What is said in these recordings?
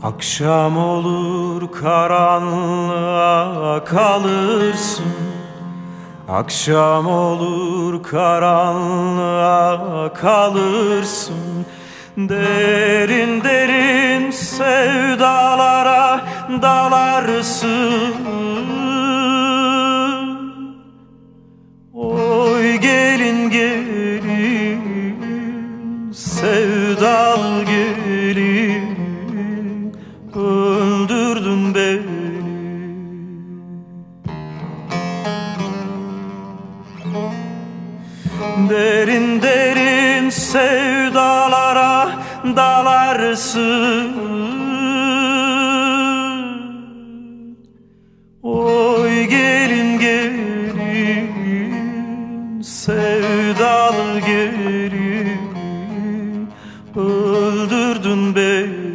Akşam olur karanlığa kalırsın. Akşam olur karanlığa kalırsın. Derin derin sevdalara dalarsın. Oy gelin gelin sevdalı gelin, öldürdün beni. Derin derin sevdalara dalarsın. Oy gelin gelin sevdalı gelin, öldürdün beni.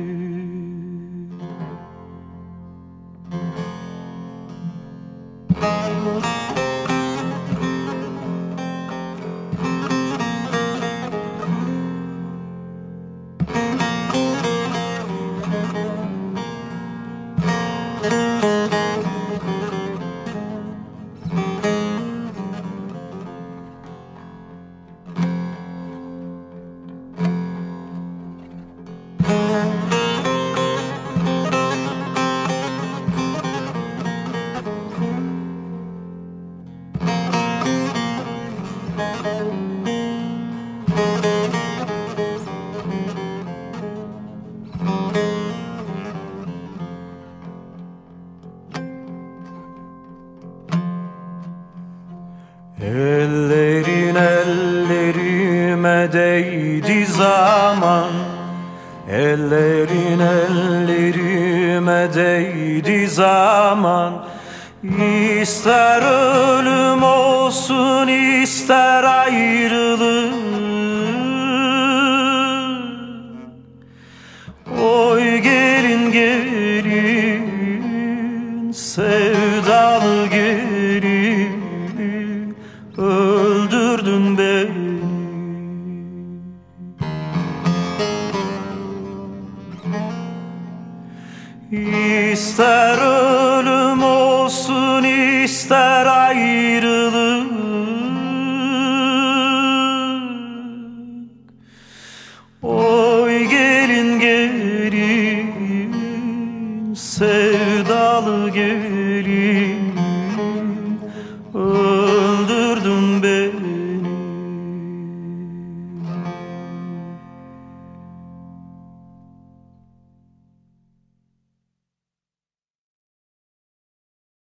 Ellerin ellerime değdi zaman, ellerin ellerime değdi zaman. İster ölüm olsun ister ayrılık. Oy gelin gelin sevdalı gelin, öldürdün beni.